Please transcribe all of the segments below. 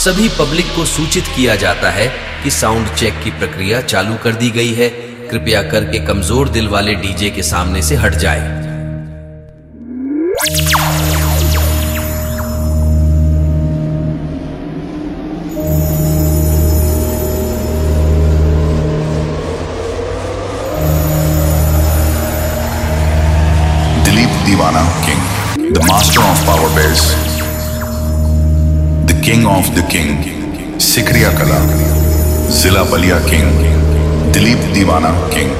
सभी पब्लिक को सूचित किया जाता है कि साउंड चेक की प्रक्रिया चालू कर दी गई है। कृपया करके कमजोर दिल वाले डीजे के सामने से हट जाए। Dilip Deewana king, the master of power base, the king of the king, Sikariya Kala, जिला बलिया king, Dilip Deewana king.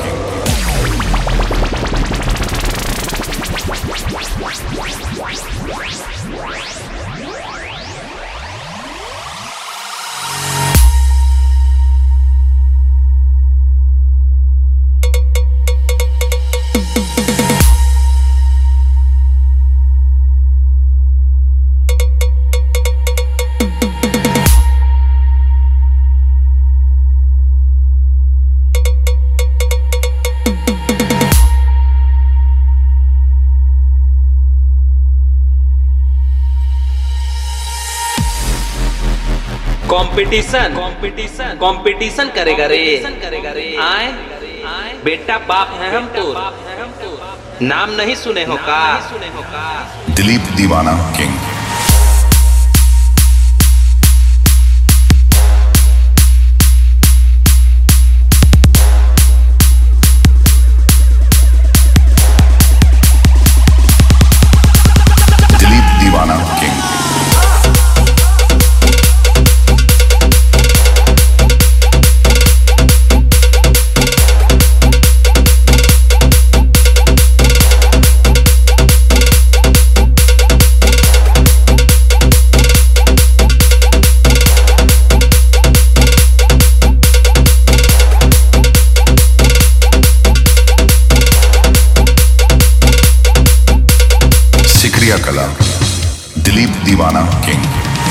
Competition करेगा रे आए बेटा, बाप है हम तो, नाम नहीं सुने हो का? दिलीप दीवाना किंग। दिलीप दीवाना किंग। सिकरिया कला, दिलीप दीवाना किंग।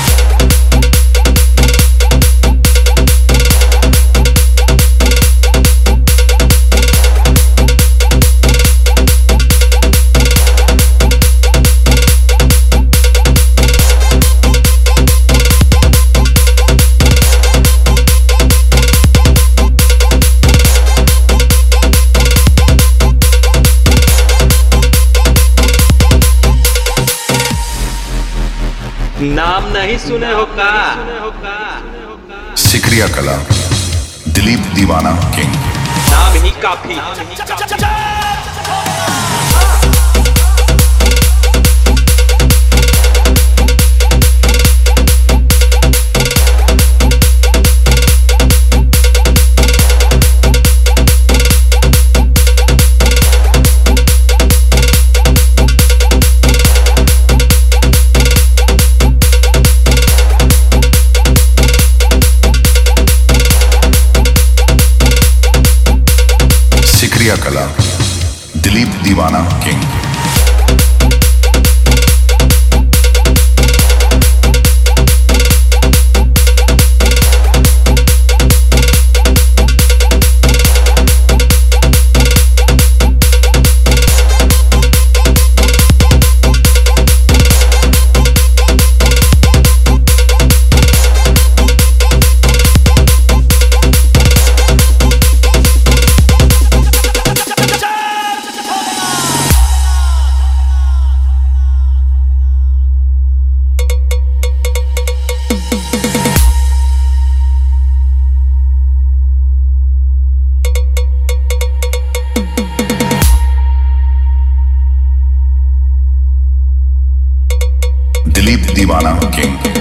नाम नहीं सुने हो का? सिकरिया कला, दिलीप दीवाना किंग। नाम ही काफी। सिकरिया कला, दिलीप दीवाना किंग। दिलीप दीवाना किंग।